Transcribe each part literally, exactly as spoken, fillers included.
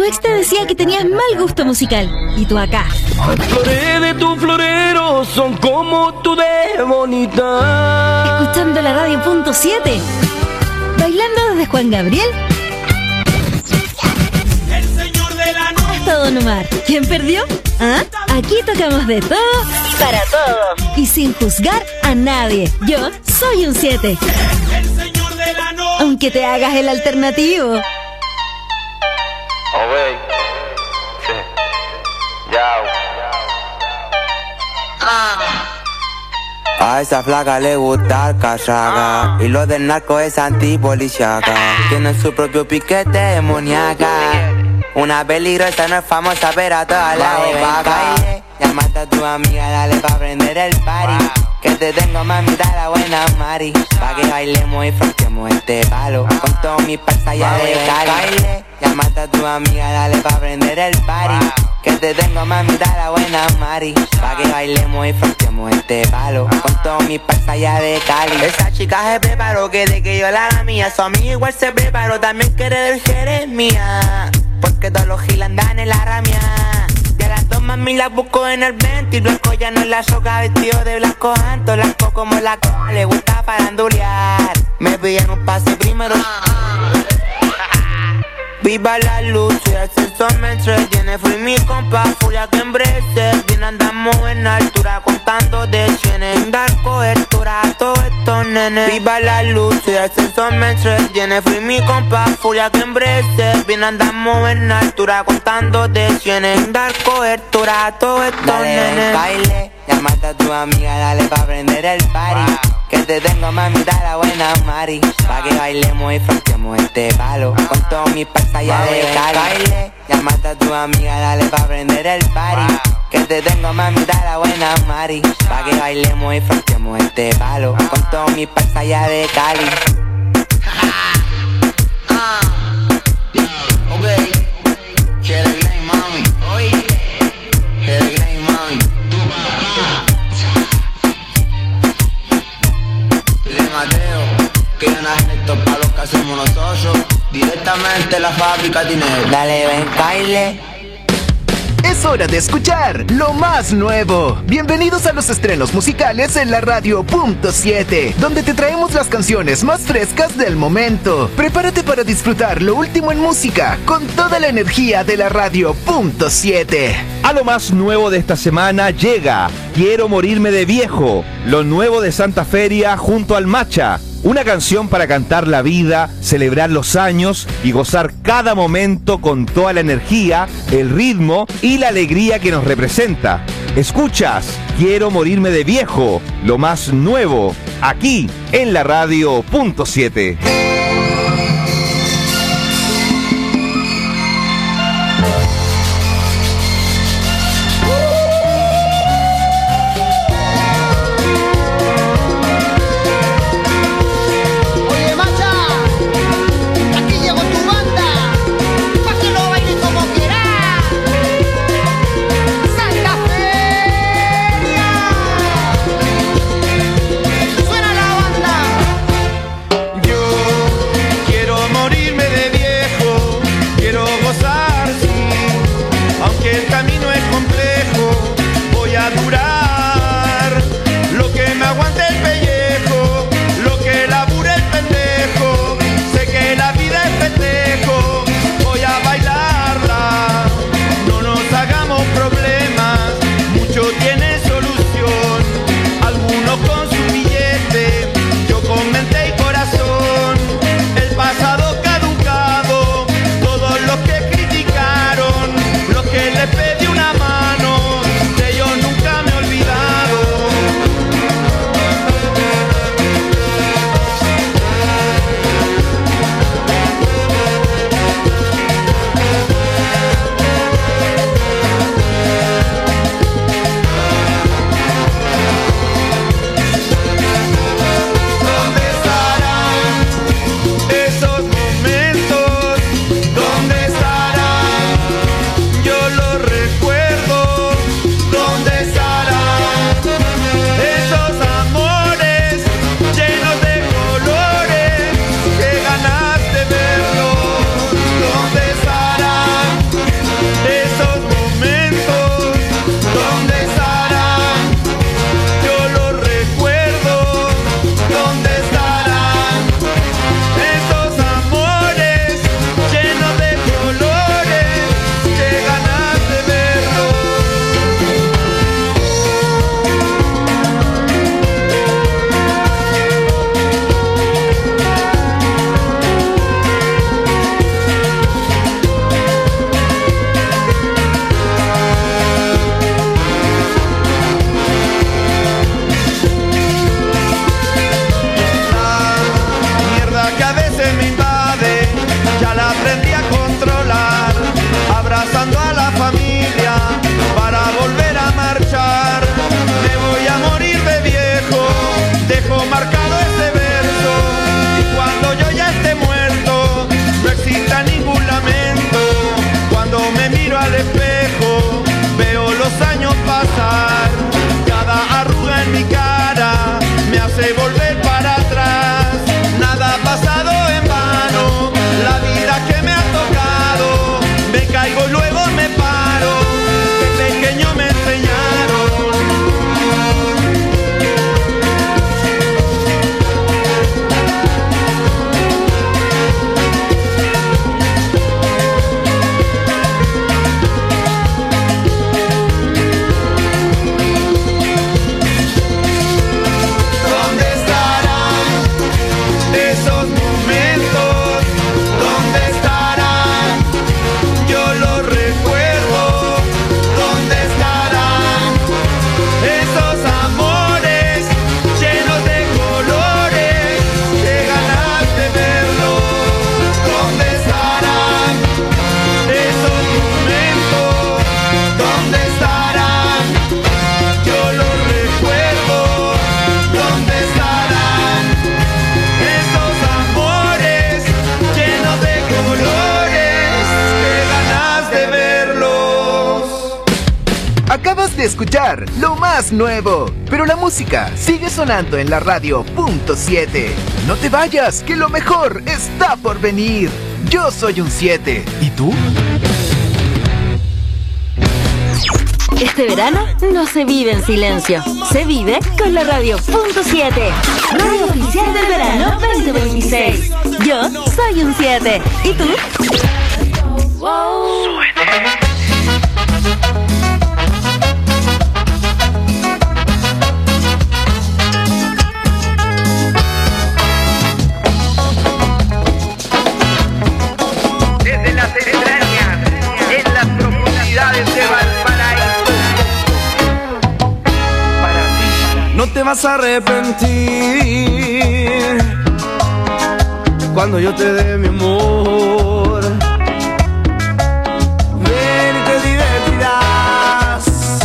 ex te decía que tenías mal gusto musical. Y tú acá. Las flores de tu florero son como tú de bonita. Escuchando la radio punto siete. Bailando desde Juan Gabriel hasta Don Omar. ¿Quién perdió? ¿Ah? Aquí tocamos de todo para todos y sin juzgar a nadie. Yo soy un siete. Aunque te hagas el alternativo. Oh, wey. Sí. Yao. A esa flaca le gusta el cachaca y lo del narco es antipoliciaca. Tiene su propio piquete demoníaca. Una peligrosa no es famosa pero a todas la vaca. Llámate a tu amiga, dale pa' prender el party. Que te tengo mamita la buena Mari. Pa' que bailemos y froquemos este palo con todos mis paisas ya de Cali. Llámate a tu amiga, dale pa' prender el party. Que te tengo mamita la buena Mari. Pa' que bailemos y froquemos este palo con todos mis paisas ya de Cali. Esa chica se preparó que de que yo la haga mía. Su amiga igual se preparó, también quiere del Jeremia. Porque todos los giles andan en la ramia. Ya las dos mami las busco en el veinte. Y blanco ya no es la soca, vestido de blanco anto. Blanco como la c***, le gusta farandulear. Me piden un pase primero. Viva la luz, y el sensor me entretiene. Fui mi compa, furia que embrece. Bien andamos en altura, contando de cienes. Dar cobertura a todos estos nenes. Viva la luz, y el sensor me entretiene. Fui mi compa, furia que embrece. Bien andamos en altura, contando de cienes. Dar cobertura a todos estos dale, nenes. Baile, llámate a tu amiga, dale pa' prender el party. Wow. Que te tengo mamita la buena Mari. Pa' que bailemos y froquemos este palo con todos mis paisas ya de Cali. Baile, llámate a tu amiga, dale pa' prender el party. Wow. Que te tengo mamita la buena Mari. Pa' que bailemos y froquemos este palo con todos mis paisas ya de Cali. Ok, quiere Glen, mami. Oye, quiere Glen, mami. Mateo, que yo nací estos palos que hacemos nosotros. Directamente la fábrica dinero. Dale, ven, baile. Es hora de escuchar lo más nuevo. Bienvenidos a los estrenos musicales en la radio punto siete, donde te traemos las canciones más frescas del momento. Prepárate para disfrutar lo último en música con toda la energía de la radio punto siete. A lo más nuevo de esta semana llega Quiero morirme de viejo, lo nuevo de Santa Feria junto al Macha. Una canción para cantar la vida, celebrar los años y gozar cada momento con toda la energía, el ritmo y la alegría que nos representa. Escuchas Quiero morirme de viejo, lo más nuevo, aquí en la radio punto siete. Yo aprendí a controlar, abrazando a la familia para volver a marchar. Me voy a morir de viejo, dejo marcado ese verso, y cuando yo ya esté muerto no exista ningún lamento. Cuando me miro al espejo veo los años pasar, cada arruga en mi cara me hace volver para atrás. Nada ha pasado en vano, la vida que me ha tocado, me caigo y luego me paro, de pequeño me enseñaron. Acabas de escuchar lo más nuevo, pero la música sigue sonando en la radio punto siete. No te vayas, que lo mejor está por venir. Yo soy un siete. ¿Y tú? Este verano no se vive en silencio, se vive con la radio punto siete, radio oficial del verano veinte veintiséis. Yo soy un siete. ¿Y tú? Desde las entrañas, en las profundidades de Valparaíso, para ti. No te vas a arrepentir cuando yo te dé mi amor. Ven y te divertirás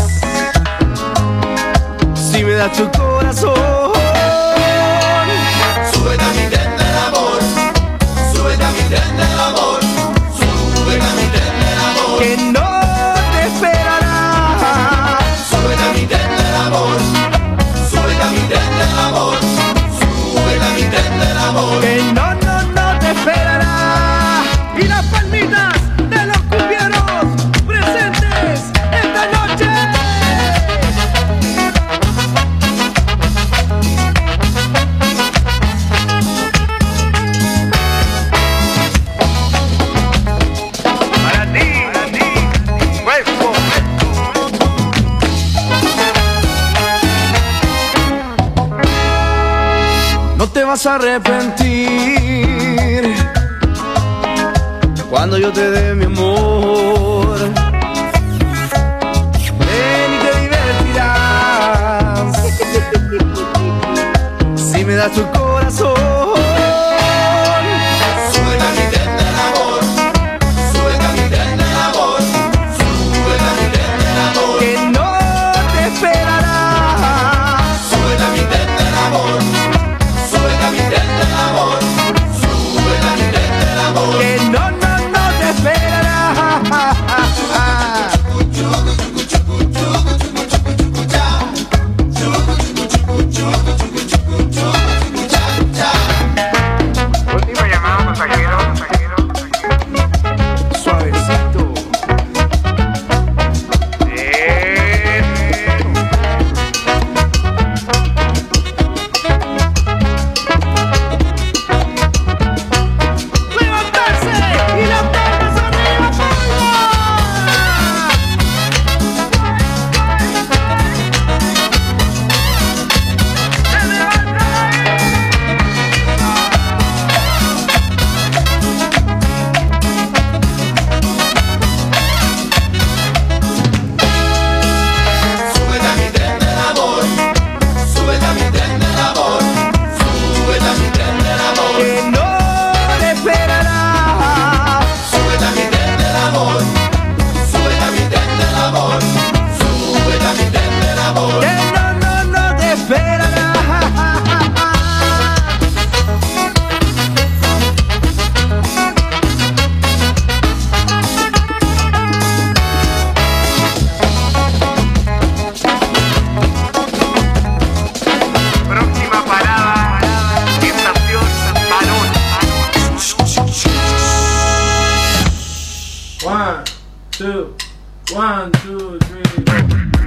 si me das tu corazón. Súbete a mi tren del amor, súbete a mi tren del amor, súbete a mi tren del amor, que no te esperará. Súbete a mi tren del amor, súbete a mi tren del amor, súbete a mi tren del amor, que no, no, no te esperará. Y las palmitas de los cumbieros presentes esta noche. Para ti, para ti, cuerpo. No te vas a arrepentir cuando yo te dé mi amor. Ven y te divertirás si me das tu corazón. súbete a mi tren del amor, súbete a mi tren del amor, súbete a mi tren del amor, Que no te esperará. súbete a mi tren del amor, súbete a mi tren del amor, súbete a mi tren del amor, Que no, no, no te esperará. One, two, one, two, three, four.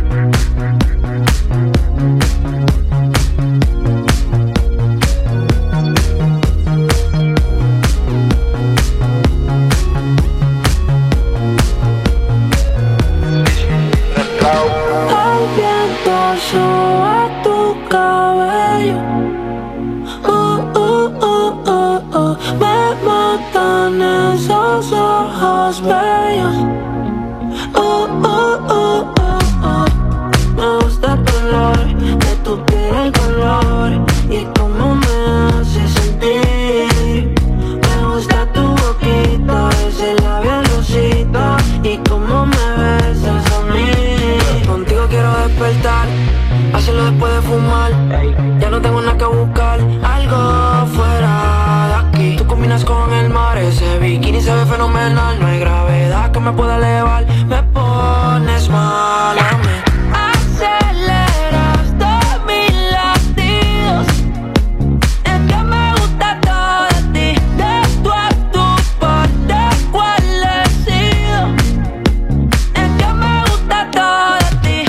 El viento sobre tu cabello. Oh, oh, oh, oh, oh. Me matan esos ojos bellos. Oh, oh, oh, oh, oh. Me gusta el color de tu piel, el color y cómo me hace sentir. Me gusta tu boquita, ese labial rosita y cómo me besas a mí. Contigo quiero despertar, hacerlo después de fumar. Ya no tengo nada que buscar, algo fuera de aquí. Tú combinas con el mar, ese bikini se ve fenomenal. No hay gravedad que me pueda elevar, me pones mal a mí. Aceleras todos mis latidos, es que me gusta todo de ti. De tu a tu parte, ¿cuál he sido? Es que me gusta todo de ti.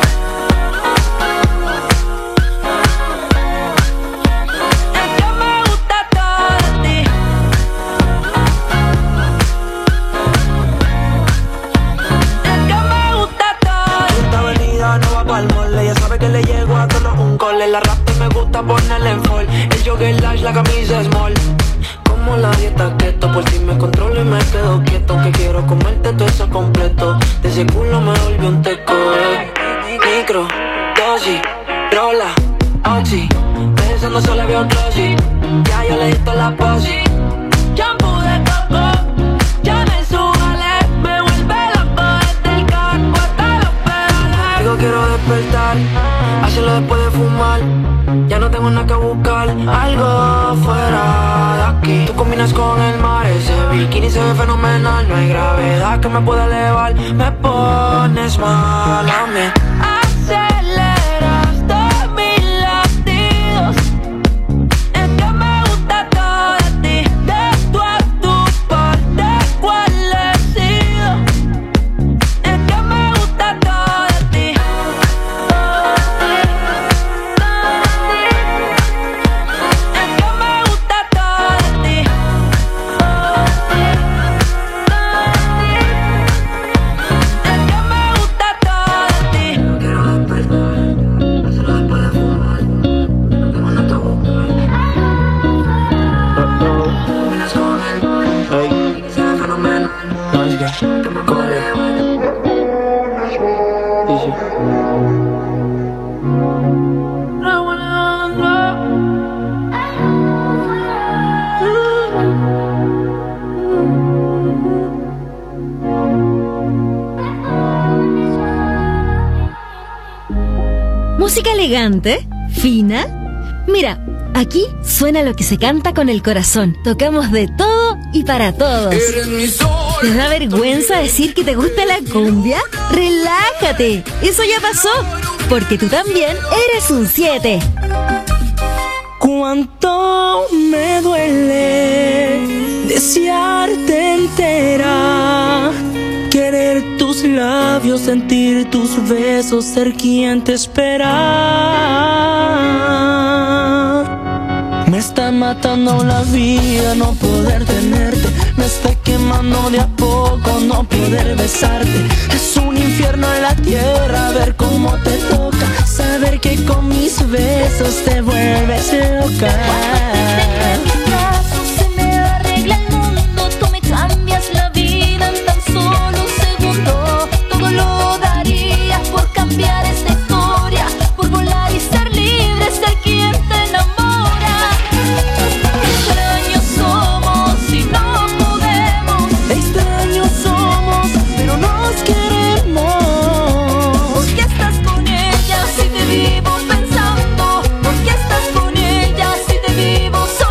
Es que me gusta todo de ti. Es que me gusta todo. Esta avenida no va pa'l mole, ella sabe que le llego a todos un cole. La rasta me gusta ponerle en fall, el jogger large, la camisa small. Como la dieta keto, por si me controlo y me quedo quieto. Que quiero comerte todo eso completo, de ese culo me volvió un teco, eh. Micro, dosis, rola, oxi, pensando solo veo glossy. Ya yo le di toda la posi. Shampoo de coco, ya me subale, me vuelve loco desde el casco hasta los pedales. Digo quiero despertar, hacerlo después de fumar. Ya no tengo nada que buscar, algo fuera de aquí. Tú combinas con el mar, ese bikini se ve fenomenal. No hay gravedad que me pueda elevar, me pones mal a mí. Aceleras todos mis latidos, es que me gusta todo de ti. De tu a tu parte, ¿cuál he sido? Es que me gusta todo de ti. Es que me gusta todo de ti. Es que me gusta todo de ti. Quiero despertar, hacerlo después de fumar. No tengo nada que buscar. Combinas con el mar, y se ve fenomenal. Que me corre. Música elegante, fina. Mira, aquí suena lo que se canta con el corazón. Tocamos de todo y para todos. ¿Te da vergüenza decir que te gusta la cumbia? ¡Relájate! Eso ya pasó, porque tú también eres un siete. Cuánto me duele desearte entera, querer tus labios, sentir tus besos, ser quien te espera. Me está matando la vida no poder tenerte, me está quemando de a poco no poder besarte. Es un infierno en la tierra ver cómo te toca, saber que con mis besos te vuelves loca. Se me arregla el mundo, tú me cambias la vida en tan solo un segundo. Todo lo daría por cambiar esta historia, por volar y ser libre, ser quien te enamora. Extraños somos y no podemos. Extraños somos, pero nos queremos. ¿Por qué estás con ella si te vivo pensando? ¿Por qué estás con ella si te vivo pensando?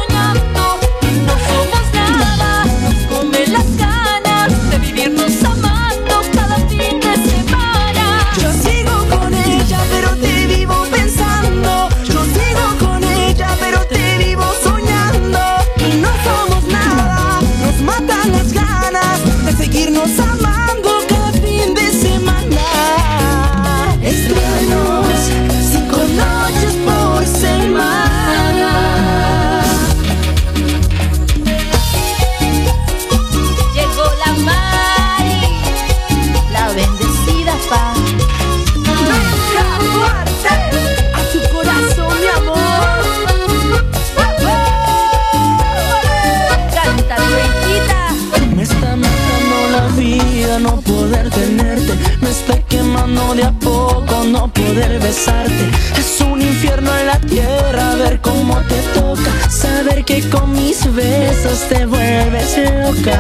vida no poder tenerte. Me estoy quemando de a poco, no poder besarte. Es un infierno en la tierra ver cómo te toca, saber que con mis besos te vuelves loca.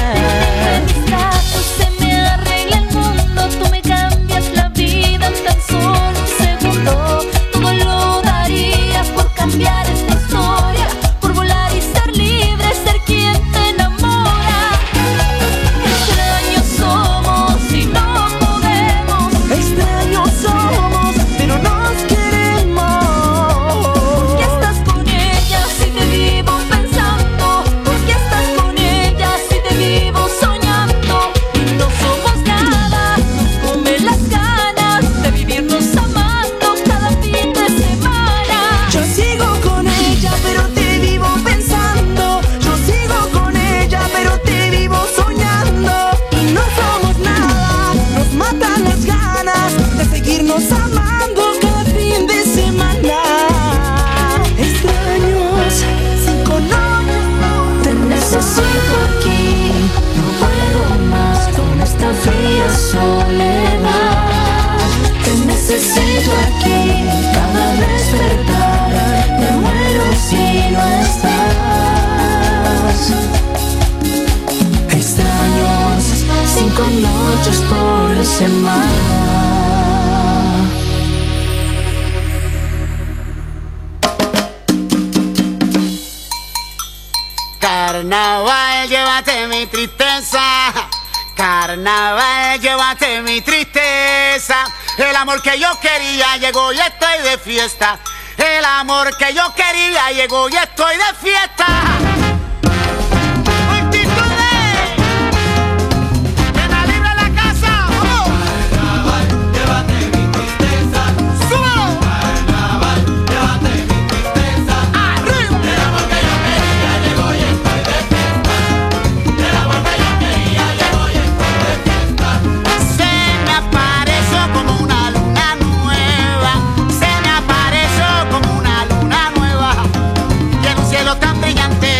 Se me arregla el mundo, tú me cambias la vida en tan solo un segundo. Todo lo daría por cambiar esta historia, por volar y ser libre, ser quien te enamora. Extraños somos y no podemos. Extraños somos, pero nos queremos. ¿Por qué estás con ella si te vivo pensando? ¿Por qué estás con ella si te vivo soñando? Y no somos nada, nos comen las ganas de vivirnos amando cada fin de semana. Yo sigo con ella, pero te vivo pensando. Yo sigo con ella, pero te vivo soñando. Y no somos nada, nos matan las ganas de seguirnos amando cada fin de semana. Extraños, sin conocer, Te necesito aquí, no puedo más con esta fría soledad. Te necesito aquí, cada despertar me muero si no estás. Extraños, cinco noches por semana. Carnaval, llévate mi tristeza. Carnaval, llévate mi tristeza. El amor que yo quería llegó y estoy de fiesta. El amor que yo quería llegó y estoy de fiesta. Multitudes, que la libre la casa. ¡Vamos! Carnaval, llévate mi tristeza. ¡Súbelo! Carnaval, llévate mi tristeza. ¡Arriba! El amor que yo quería llegó y estoy de fiesta. El amor que yo quería llegó y estoy de fiesta. Se me apareció como una luna nueva. Se me apareció como una luna nueva. Y en un cielo tan brillante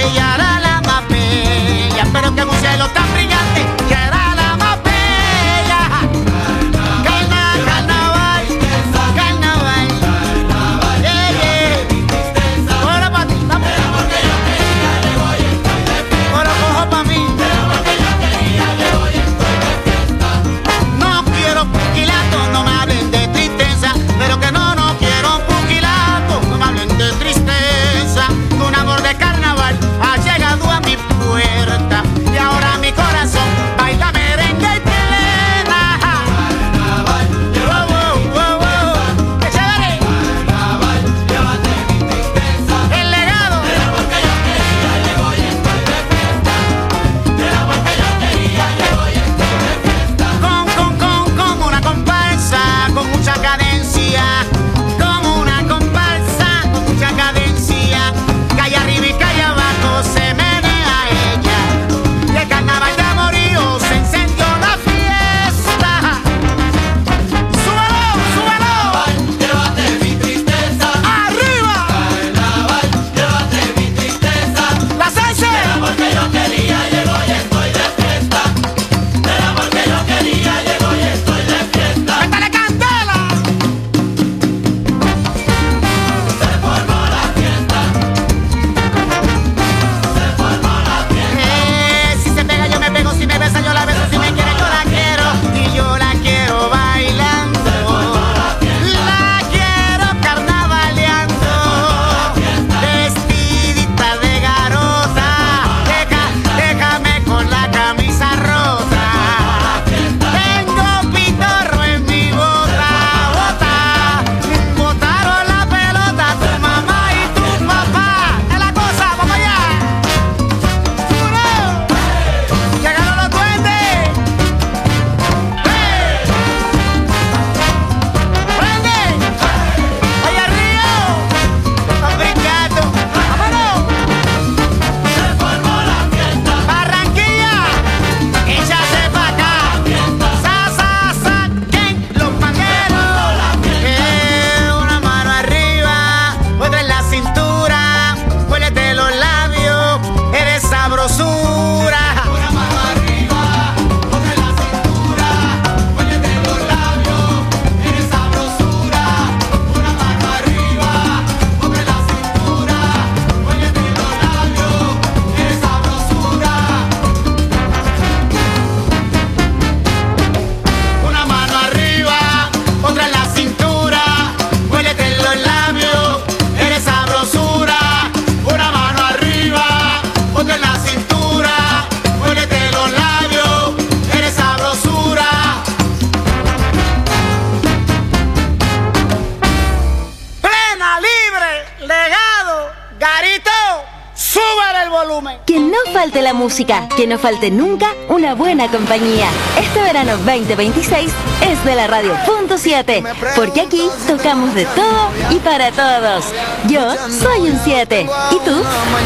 música, que no falte nunca una buena compañía. Este verano veinte veintiséis es de la radio punto siete, porque aquí tocamos de todo y para todos. Yo soy un siete. ¿Y tú?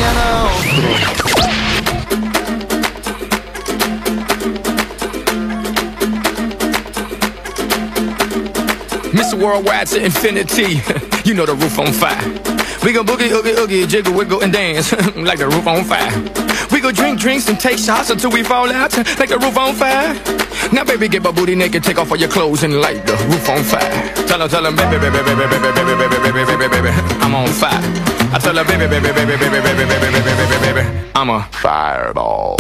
Mister Worldwide to infinity, you know the roof on fire. We go boogie, oogie, oogie, jiggle, wiggle, and dance like the roof on fire. We go drink drinks and take shots until we fall out like the roof on fire. Now baby, get my booty naked, take off all your clothes and light the roof on fire. Tell her, tell her, baby, baby, baby, baby, baby, baby, baby, baby, baby, baby, I'm on fire. I tell her, baby, baby, baby, baby, baby, baby, baby, baby, baby, baby, I'm a fireball.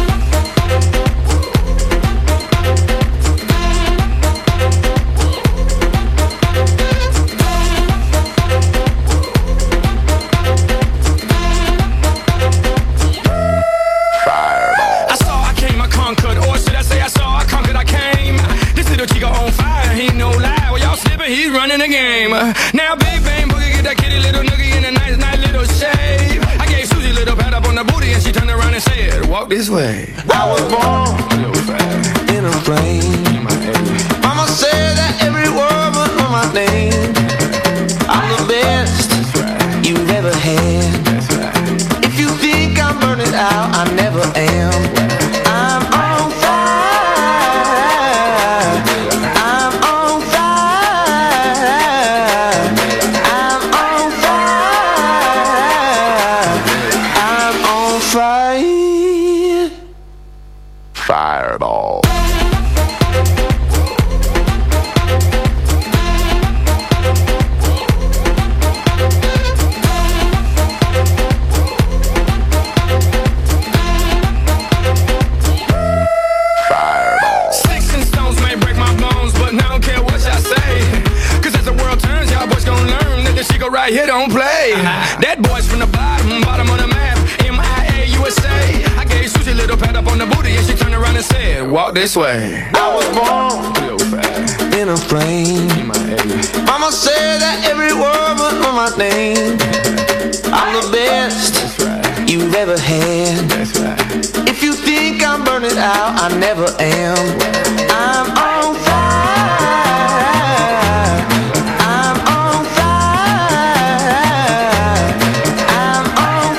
He's running the game. Now big bang boogie, get that kitty little noogie in a nice, nice little shave. I gave Susie a little pat up on the booty and she turned around and said, walk this way. I was born in a flame. Mama said that every word would know my name. I'm the best you've ever had. If you think I'm burning out, I never am. I'm on fire. I'm on fire. I'm on fire. I'm on fire. Fireball. Right here don't play. That boy's from the bottom, bottom of the map. M I A U S A. I gave Susie a little pat up on the booty and she turned around and said, walk this way. I was born in a flame. Mama said that every word would know my name. I'm the best you've ever had. If you think I'm burning out, I never am. I'm on fire. I'm on fire. I'm on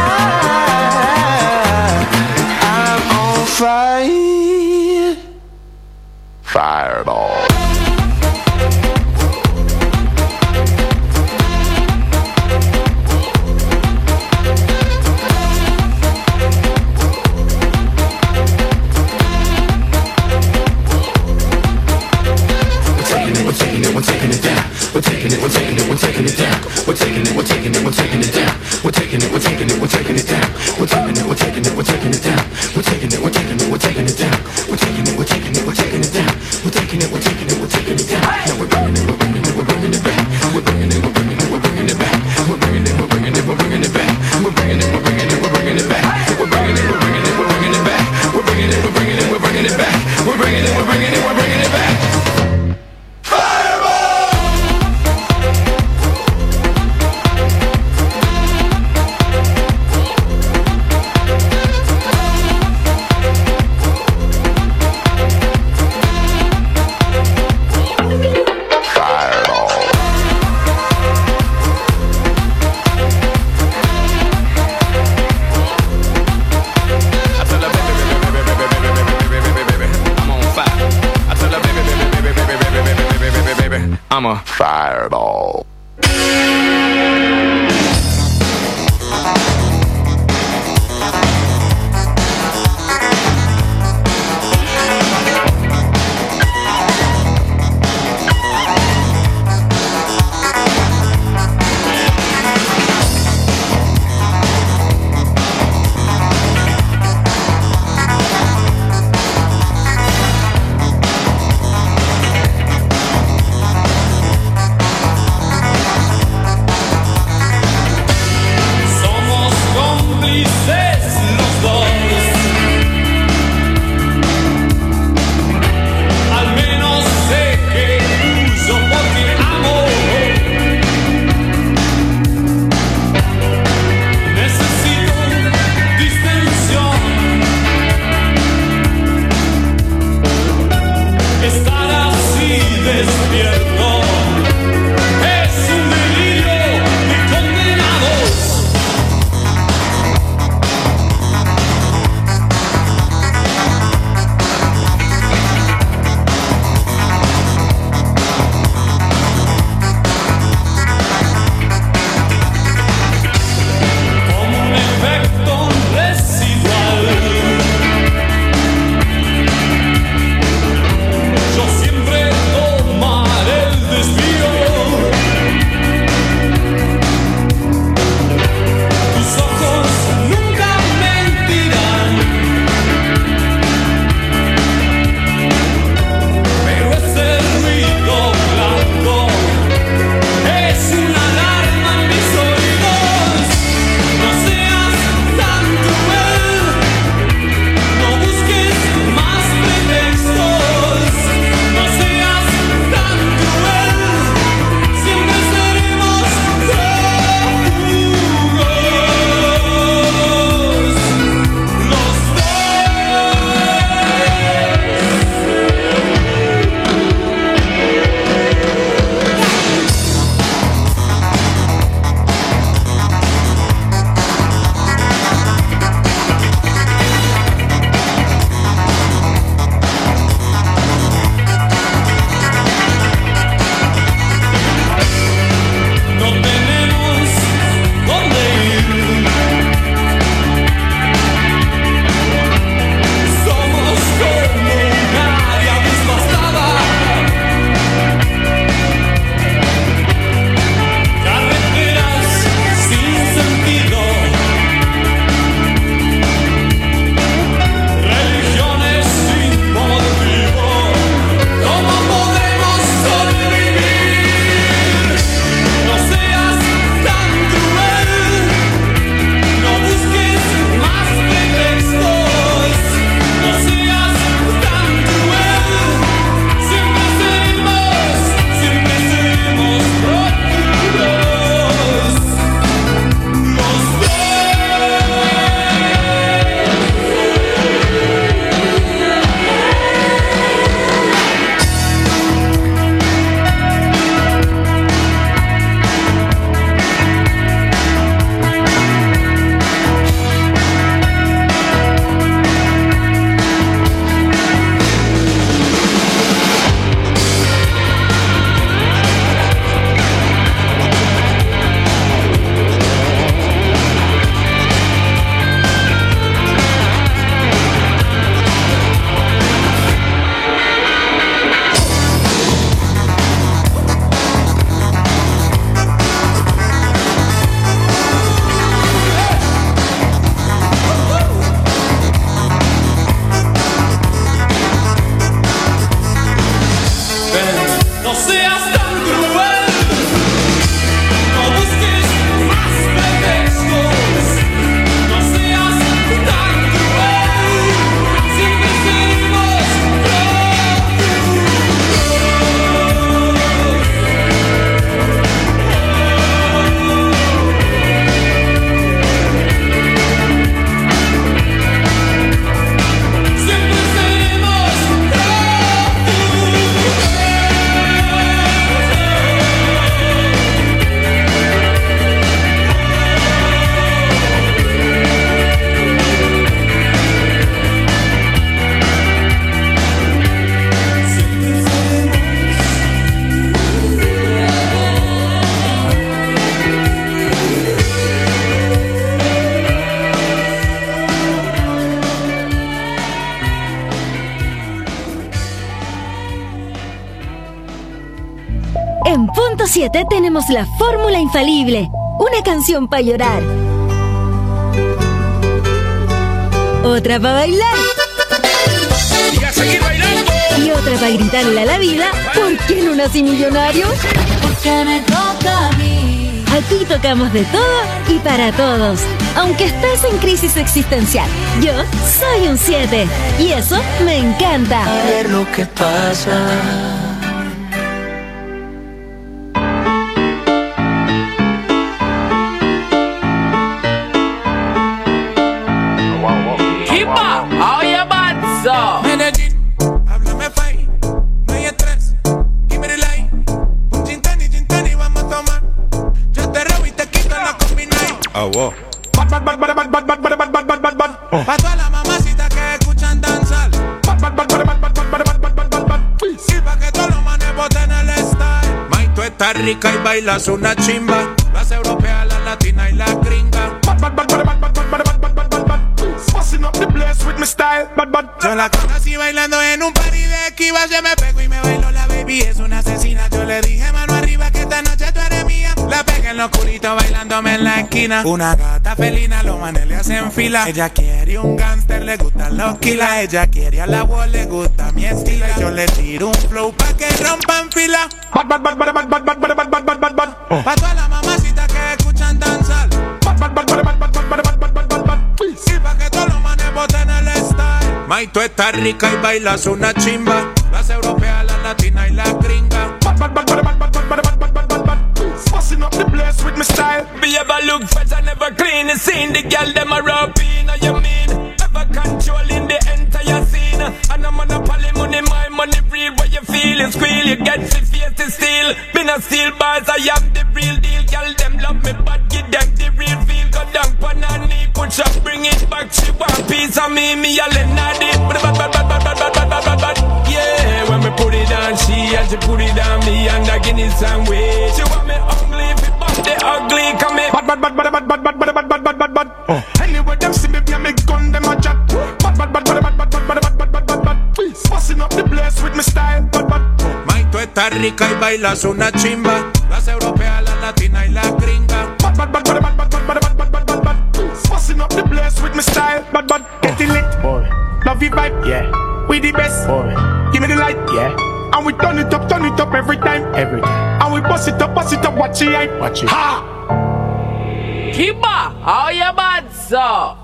fire. I'm on fire. Fireball. We're taking it, we're taking it, we're taking it, we're taking it down. We're taking it, we're taking it, we're taking it down. We're taking it, we're taking it, we're taking it down. We're taking it, we're taking it, we're taking it down. We're taking it, we're taking it, we're taking it down. We're taking it, we're taking it, we're taking it down. We're taking it, we're taking it, we're taking it down. Now we're bringing it, we're bringing it, we're bringing it back. We're bringing it, we're bringing it, we're bringing it back. We're bringing it, we're bringing it, we're bringing it back. We're bringing it, we're bringing it, we're bringing it back. We're bringing it, we're bringing it, we're bringing it back. We're bringing it, we're bringing it, we're bringing it back. We're bringing it, we're bringing it, we're bringing it back. I'm a fireball. infierno. Es un delirio de condenados. Como un efecto residual, yo siempre tomaré el desvío. Tus ojos nunca mentirán, pero ese ruido blanco es una alarma en mis oídos. No seas tan cruel, no busques más pretextos. No seas tan cruel, siempre seremos prófugos los dos. No tenemos dónde ir. Somos como una diablos bastada, carreteras sin sentido, religiones sin motivo. ¿Cómo podremos sobrevivir? No seas tan cruel, no busques más pretextos. No seas tan cruel, siempre seremos, siempre seremos prófugos los dos. No seas tan cruel, no busques más pretextos. No seas tan cruel, siempre seremos prófugos. Siempre seremos En Punto siete tenemos la fórmula infalible. Una canción para llorar. Otra para bailar. Y a seguir bailando. Y otra para gritarle a la vida, ¿por qué no nací millonario? Porque me toca a mí. Aquí tocamos de todo y para todos. Aunque estés en crisis existencial, yo soy un siete. Y eso me encanta. A ver lo que pasa. Háblame fine, no hay estrés. Give me the light, está rica y bailas una chimba. Las europeas, las latinas y las gringas. Yo la conocí bailando en un party de Kivas. Yo me pego y me bailo, la baby es una asesina. Yo le dije mano arriba que esta noche tú eres mía. La pegué en lo oscurito bailándome en la esquina. Una gata felina, los manes le hacen fila. Ella quiere un gangster, le gustan los kilas. Ella quiere a la wall, le gusta mi estilo. Yo le tiro un flow pa' que rompan fila. Bad, bad, bad, bad, bad, bad, bad, bad, bad, bad, bad, bad. Oh. Pa' todas las mamacitas que escuchan danzar. Bad, bad, bad, bad, bad, bad, bad, bad, bad, bad, bad, bad. Y pa' que todos los manes boten el style. May, tú estás rica y bailas una chimba. Las europeas, las latinas y las gringas. Bad, bad, bad, bad, bad, bad, bad, bad, bad, bad, bad, bad. Fussing up the place with my style. Be ever look fresh and never clean. The scene, the girl them a rapping. How you mean? Ever controlling the entire scene. And I'm on a poly money, my money real. What you feel is squeal. You get the face to steal. Been a steel bars, I am the real deal. Girl them love me, but give them the real feel. Go down, panani, push up, bring it back. She want piece of me, me a lenadi. Yeah, when me put it on she and she put it on me and I give it some way. She want me ugly, if it bump the ugly, come here. Bad, bad, bad, bad, bad, bad, bad, bad, bad, bad, bad, bad. Oh. Anyway, them see me, me me gun, them a chat. Bad, bad, bad, bad, bad, bad, bad, bad, bad, bad, bad, bad. Fussing up the place with my style. Bad, bad. May, tú estás rica y bailas una chimba. Las europeas, las latinas y las gringas. Bad, bad, bad, bad, bad, bad, bad, bad, bad, bad, bad, bad. Fussing up the place with my style. Bad, bad. Getting lit, boy. Love you vibe, yeah. We the best, boy. Give me the light, yeah. And we turn it up, turn it up every time, every time. And we bust it up, bust it up, watch it, hype, watch it. Ha! Kiba, how you bad, sir?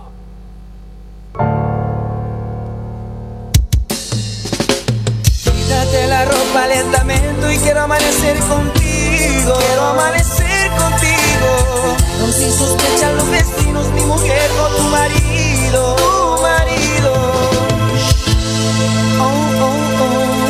Quítate la ropa lentamente y quiero amanecer contigo. Quiero amanecer contigo. No sin sospechar los vecinos, mi mujer o tu marido. Tu marido. Oh, oh,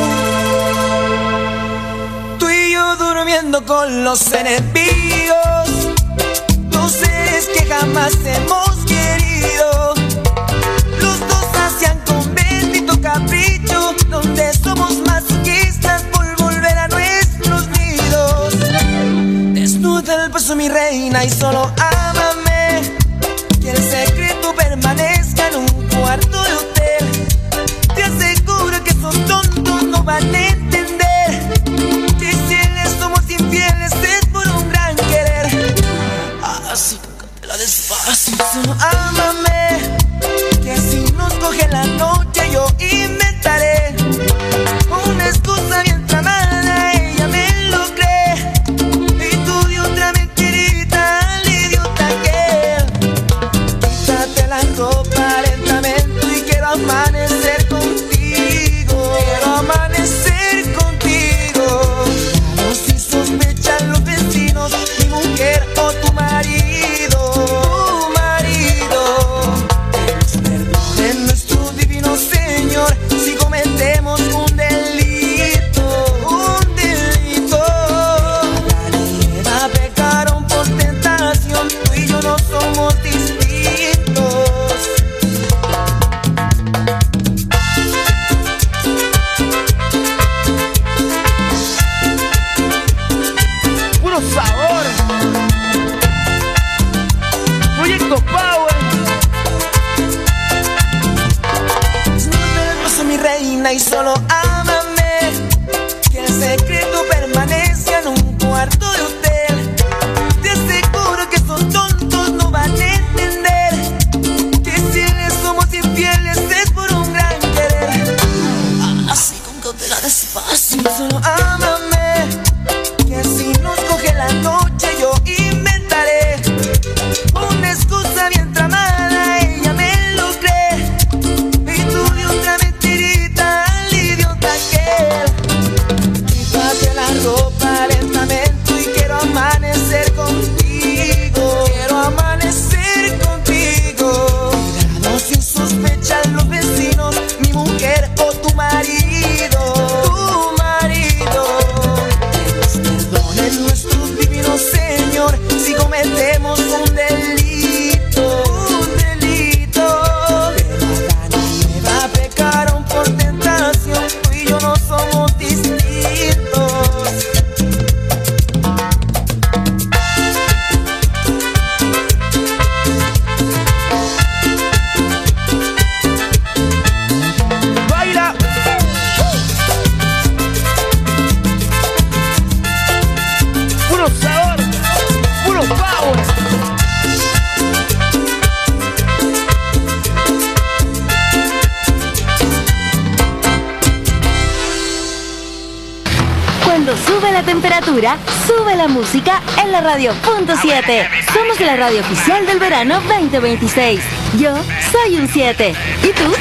oh. Tú y yo durmiendo con los enemigos. Los seres que jamás hemos querido. Los dos hacían con bendito capricho. Donde somos masoquistas por volver a nuestros nidos. Desnuda el paso mi reina y solo ámame. Que el secreto permanezca en un cuarto de hotel. Te aseguro que esos tontos no van a entender. Que si les somos infieles es por un gran querer. Así que la despacito. Solo ámame. Que si nos coge la noche yo inventaré una excusa bien tramada, ella me lo cree. Y tú de otra mentirita al idiota que. Quítate la ropa lentamente y quiero amanecer contigo. Quiero amanecer contigo. No sin sospechar los vecinos, mi mujer o tu marido. Tu marido. Perdone nuestro divino Señor si cometemos un delito, un delito. Adán y Eva pecaron por tentación, tú y yo no somos distintos. Puro sabor. Proyecto Power. Mi reina y solo ámame. Que el secreto permanezca en un cuarto de hotel. Te aseguro que esos tontos no van a entender. Que si les somos infieles es por un gran querer. Así con cautela despacio. Solo ámame. Que si nos coge la noche yo inventaré una excusa bien tramada, ella me lo cree. Y tú de otra mentirita al idiota que. Quítate la ropa lentamente y quiero amanecer contigo. Quiero amanecer contigo. Cuidado sin sospechar los vecinos, mi mujer o tu marido. Tu marido. Cuando sube la temperatura, sube la música en la radio punto siete. Somos la radio oficial del verano veinte veintiséis. Yo soy un siete. ¿Y tú?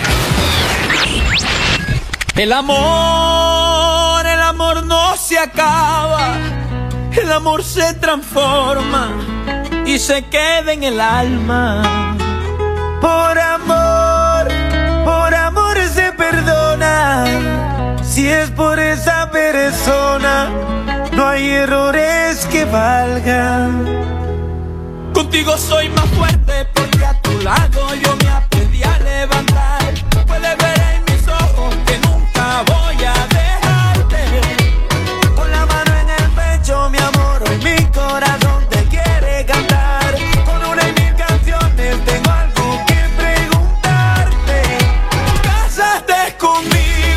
El amor, el amor no se acaba. El amor se transforma y se queda en el alma. Por amor, por amor se perdona. Si es por esa persona, no hay errores que valgan. Contigo soy más fuerte porque a tu lado yo me aprendí a levantar. Puedes ver en mis ojos que nunca voy a dejarte. Con la mano en el pecho, mi amor, hoy mi corazón te quiere cantar. Con una y mil canciones tengo algo que preguntarte. Cásate conmigo.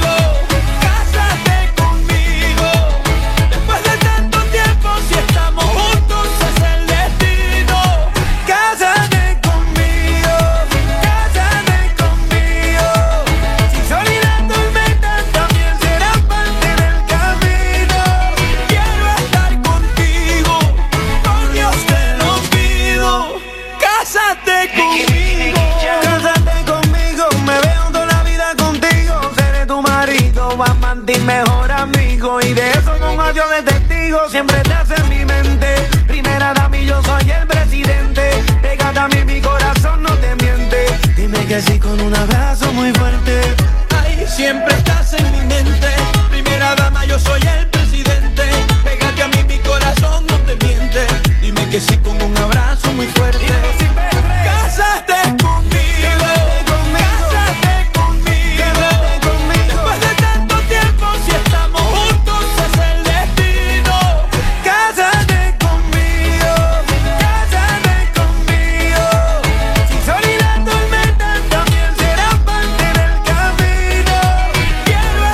Mi mejor amigo y de eso con adiós de testigo siempre te hace en mi mente. Primera dama y yo soy el presidente. Pégate a mí, mi corazón no te miente. Dime que sí con un abrazo muy fuerte. Ay, siempre estás en mi mente. Primera dama, yo soy el presidente. Pégate a mí, mi corazón no te miente. Dime que sí con un abrazo muy fuerte. Cásate conmigo. Quiero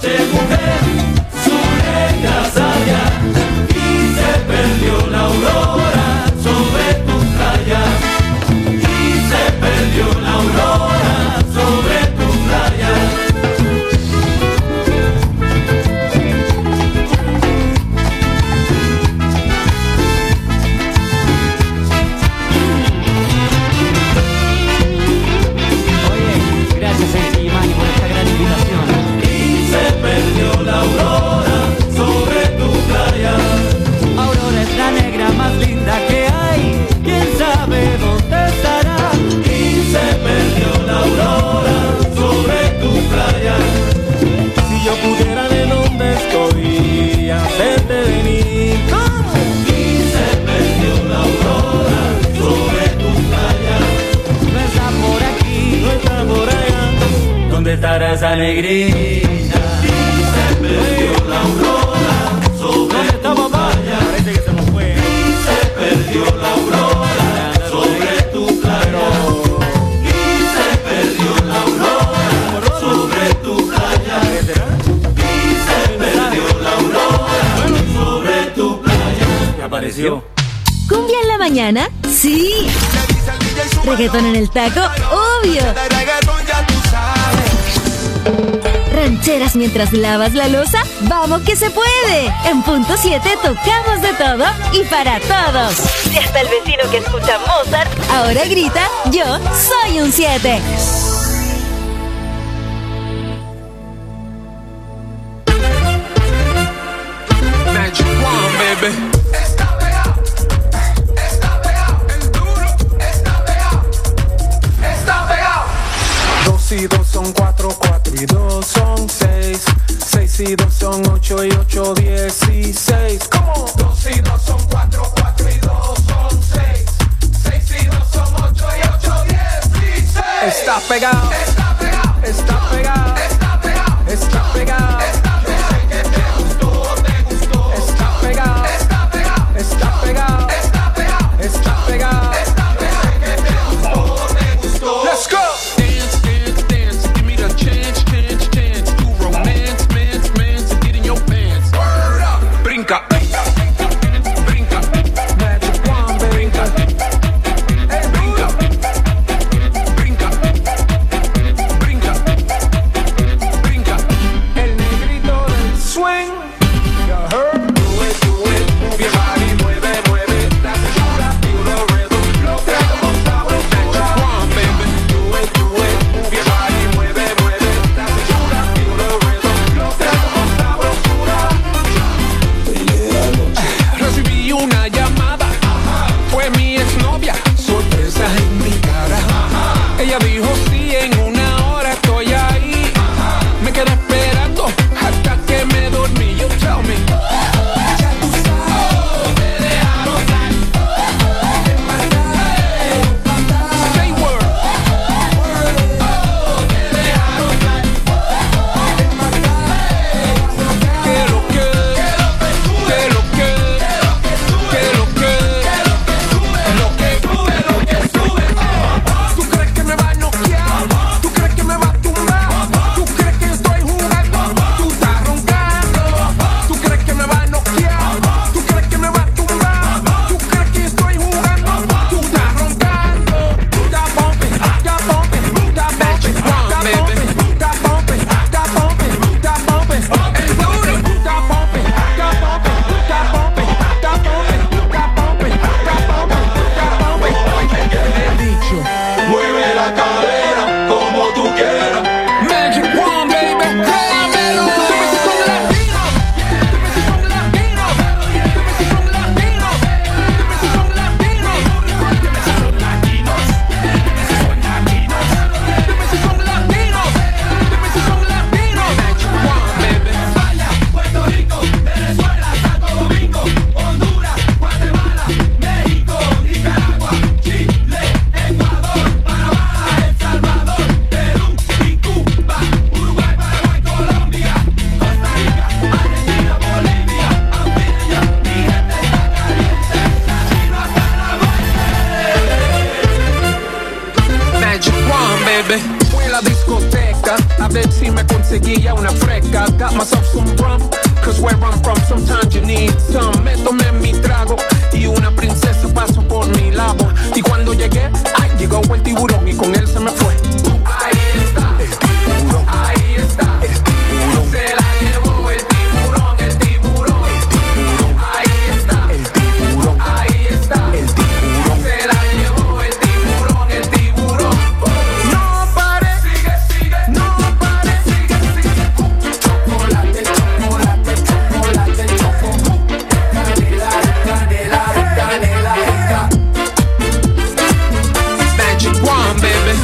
de mujer, su negra saya, y se perdió la aurora sobre tu playa, y se perdió la aurora sobre tu playa. Gracias Enki y Mani por esta gran invitación. Y se perdió la aurora sobre tu playa. Aurora es la negra más linda que hay, quién sabe dónde estará. Y se perdió la aurora sobre tu playa. Si yo pudiera de dónde estoy hacerte venir. ¿Cómo? Y se perdió la aurora sobre tu playa. No está por aquí, no está por allá, ¿dónde estará esa negrita? Y se perdió la aurora sobre tu playa. Parece que se nos fue. Y se perdió la aurora sobre tu playa. Y se perdió la aurora sobre tu playa. Y se perdió la aurora sobre tu playa. ¿Qué apareció? ¿Cumbia en la mañana? Sí. ¿Reggaetón en el taco? Obvio. ¿Rancheras mientras lavas la loza? ¡Vamos que se puede! En Punto siete tocamos de todo y para todos. Y hasta el vecino que escucha Mozart ahora grita, yo soy un siete. Magic One, baby. Dos y dos son cuatro, cuatro y dos son seis. Seis y dos son ocho y ocho dieciséis. ¿Cómo? Dos y dos son cuatro, cuatro y dos son seis. Seis y dos son ocho y ocho dieciséis. Está pegado, está pegado, está pegado, está pegado, está pegado. Yo sé que te gustó, te gustó. Está pegado, está pegado, está pegado, está pegado, está pegado. Yo sé que te gustó, te gustó. Let's go. Brinca, brinca, brinca, Magic One, brinca, brinca, brinca, brinca, brinca, el negrito del swing. You heard? Do it, do it, move your body, mueve, mueve, la cintura, feel the rhythm, lo que como sabes, Magic One, baby. Do it, do it, move your body, mueve, mueve, la cintura, feel the rhythm, lo que como sabrosura. Recibí una llamada, fue mi exnovia, sorpresa en mi cara. Ella dijo sí, en una hora estoy ahí. Me quedé esperando hasta que me dormí. You tell me. Ya tú sabes, te dejaron salir. Say word. Te dejaron salir. Que lo que, que lo que, que lo que, lo que sube, lo que sube. ¿Tú crees que me va a noquear? ¿Tú crees que me va a tumbar? ¿Tú crees que estoy jugando? Tú estás roncando. ¿Tú crees que me va a noquear? ¿Tú crees que me va a tumbar? ¿Tú crees que estoy jugando? Tú estás roncando. Stop bumping, stop bumping, stop bumping, stop bumping, stop bumping, stop bumping, stop bumping. El duro. Stop bumping, stop bumping, stop bumping, stop bumping, stop bumping, stop bumping, stop bumping. Le he dicho, Mueve la cadera como tú quieras. Magic One, baby, créamelo. Dime si son latinos, dime si son latinos, dime si son latinos, dime si son latinos, dime si son latinos, dime si son latinos, dime si son latinos, dime si son latinos. Magic One, baby. España, Puerto Rico, Venezuela, Santo Domingo, Honduras, Guatemala, México, Nicaragua, Chile, Ecuador, Panamá, El Salvador, Perú y Cuba, Uruguay, Paraguay, Colombia, Costa Rica, Argentina, Bolivia, Antillas, mi gente está caliente, latino hasta la muerte. Magic One, baby. Fui a la discoteca a ver si me conseguía una fresca. I got myself some rum, cause where I'm from sometimes you need some. Me tomé mi trago y una princesa pasó por mi lado. Y cuando llegué, ay, llegó el tiburón y con él se me fue. Ahí está, el tiburón, ahí está, el tiburón. Se la llevó el tiburón, el tiburón, el tiburón. Ahí está, el tiburón, ahí está, el tiburón. Se la llevó el tiburón, el tiburón. No pare, sigue, sigue, no pare, sigue, sigue. Chocolate, chocolate, chocolate, chocolate. Canela, canela, canela, canela. Magic wand, baby.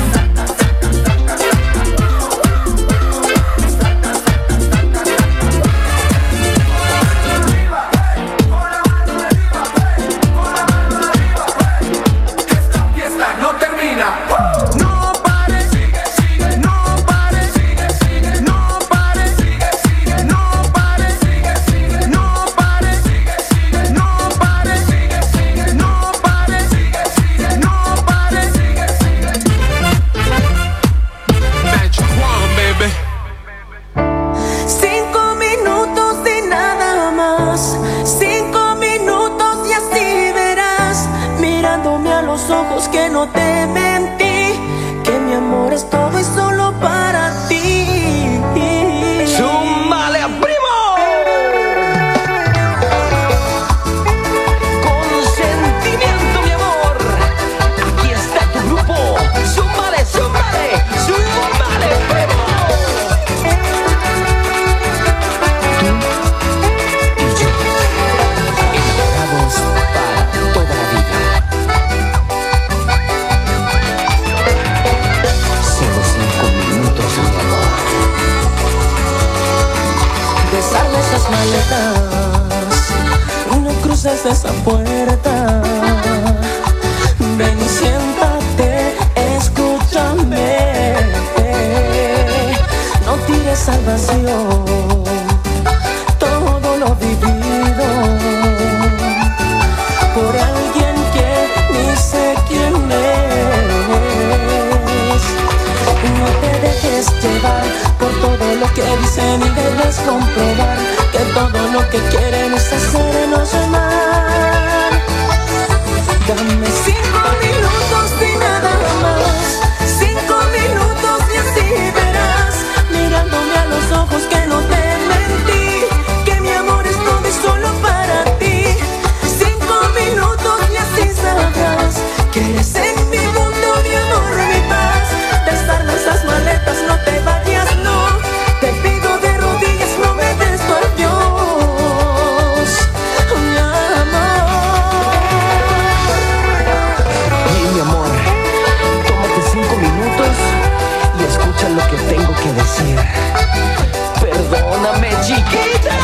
No termina. No pare, sigue, sigue, no pare, sigue, sigue, no pare, sigue, sigue, no pare, sigue, sigue, no pare, sigue, sigue, no pare, sigue, sigue, no pare, sigue, sigue, no pare, sigue, sigue. Magic wand, baby. Cinco minutos y nada más. Cinco minutos y así verás, mirándome a los ojos, que no te mentí, que mi amor es todo y solo para ti. ¡Súmale a primo! Con sentimiento, mi amor. Aquí está tu grupo. ¡Súmale, súmale! ¡Súmale, primo! Tú y yo, enamorados para toda la vida. Solo cinco minutos, mi amor. Desarma esas maletas, no cruces esa puerta. Ven y siéntate, escúchame. No tires al vacío todo lo vivido por alguien que ni sé quién es. No te dejes llevar por todo lo que dicen y debes comprobar que todo lo que quieren es hacernos mal. Dame cinco minutos y nada más. Cinco minutos y así verás, mirándome a los ojos, que no te mentí, que mi amor es todo y solo para ti. Cinco minutos y así sabrás que eres en mi mundo, mi amor, mi paz. Desarma esas maletas, no te vayas, no. Te pido de rodillas, no me des tu adiós, mi amor. Y mi amor, tómate cinco minutos y escucha lo que tengo que decir. Perdóname, chiquita.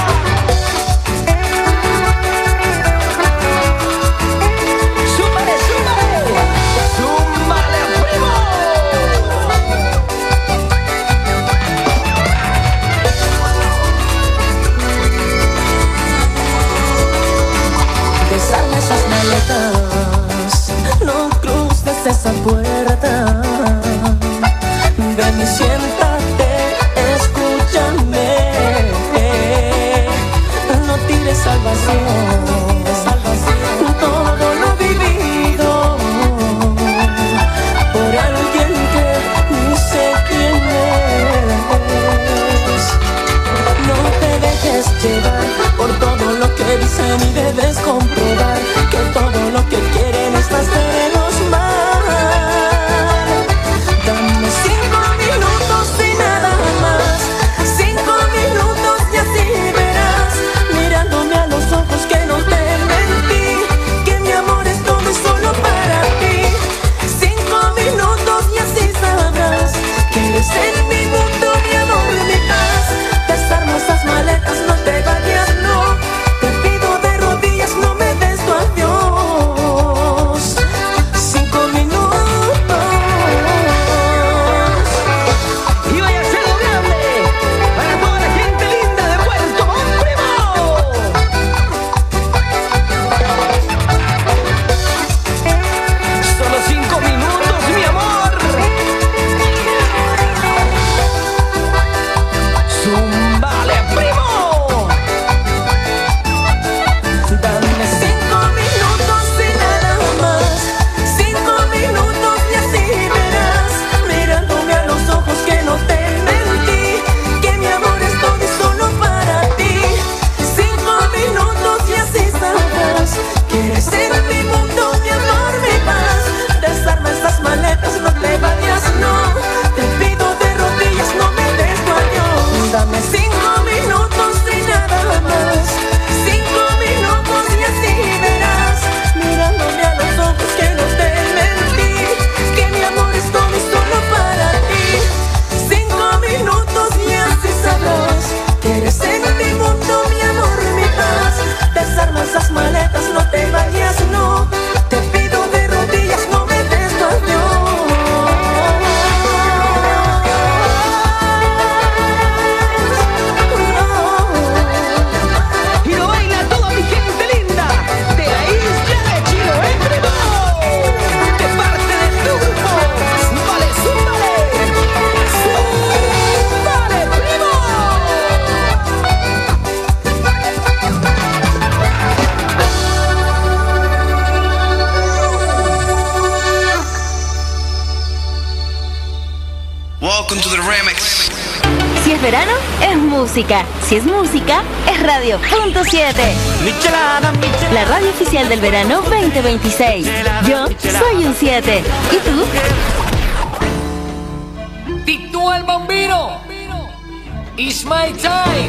¡Súmale, súmale! ¡Súmale a primo! Desarma esas maletas, no cruces esa puerta. Ven y siéntate, escúchame. No tires al vacío todo lo vivido por alguien que ni sé quién es. No te dejes llevar por todo lo que dicen y debes comprobar que todo lo que quieren es hacernos mal. Dame cinco minutos y nada más. Cinco minutos y así verás, mirándome a los ojos, que no te mentí, que mi amor es todo y solo para ti. Cinco minutos y así sabrás que eres en mi mundo, mi amor, mi paz. Desarma esas maletas, no te vayas, no. Te pido de rodillas, no me des tu adiós. Cinco minutos. Y vaya a ser lo grande para toda la gente linda de Puerto Montt, primo. Solo cinco minutos, mi amor. Súmale. verano es música. Si es música, es Radio Punto siete. La radio oficial del verano veinte veintiséis. Yo soy un siete. ¿Y tú? Tito el Bambino. It's my time.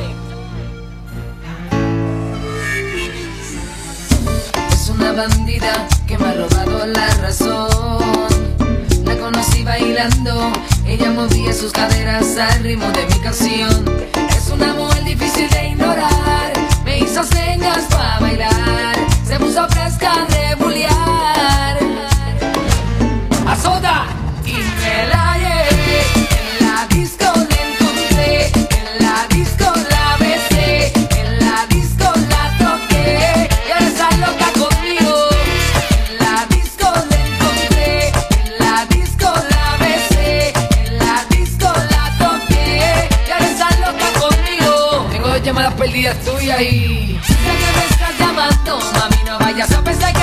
Es una bandida que me ha robado la razón. La conocí bailando, ella movía sus caderas al ritmo de mi canción. Es una mujer difícil de ignorar, me hizo señas para bailar, se puso fresca de bullear. Azota y me la llevé, en la disco la encontré, en la disco la besé, en la disco la toqué, y ahora está loca conmigo. En la disco la encontré, en la disco la besé, en la disco la toqué, y ahora está loca conmigo. Tengo dos llamadas perdidas tuyas y... Si sé que me estás llamando, mami, no vayas a pensar que